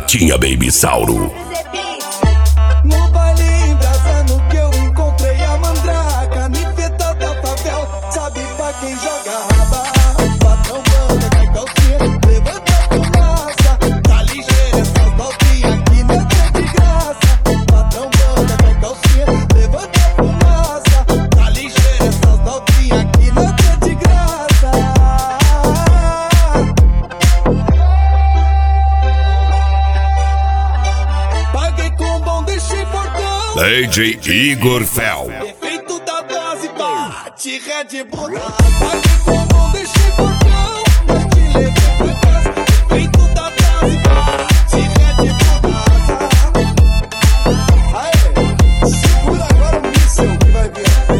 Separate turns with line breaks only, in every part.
Carretinha Baby Sauro.
No baile embrasando que eu encontrei a mandraca, niveta da favela, sabe pra quem joga raba. Patrão banda, cai calcinha, levanta a fumaça, tá ligeira essas novinhas aqui não é de graça. Patrão banda, cai calcinha, levanta a fumaça, tá ligeira essas novinhas aqui não é de graça. Paguei com bom deixei portão.
DJ Igor Fel.
Efeito da dose, bate Red Bull. Paguei com bom deixei portão, mas te levei pra casa. Efeito da dose, bate Red Bull. Aê, segura agora o míssel que vai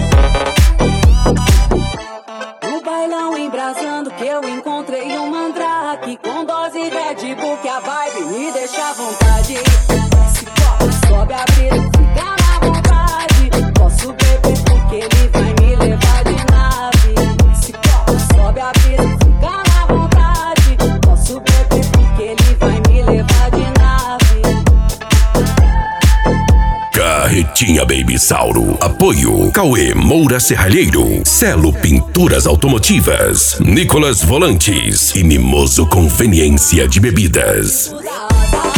vir.
No bailão embrasando que eu encontrei um mandrake com dose Red Bull que a vibe me deixa à vontade. Esse copo sobe a brisa, fica na vontade. Posso beber porque ele vai me levar de nave. Esse copo sobe a brisa, fica na vontade. Posso beber porque ele vai me levar de nave.
Carretinha Baby Sauro. Apoio Cauê Moura Serralheiro, Celo Pinturas Automotivas, Nicolas Volantes e Mimoso Conveniência de Bebidas.
Usa rosa.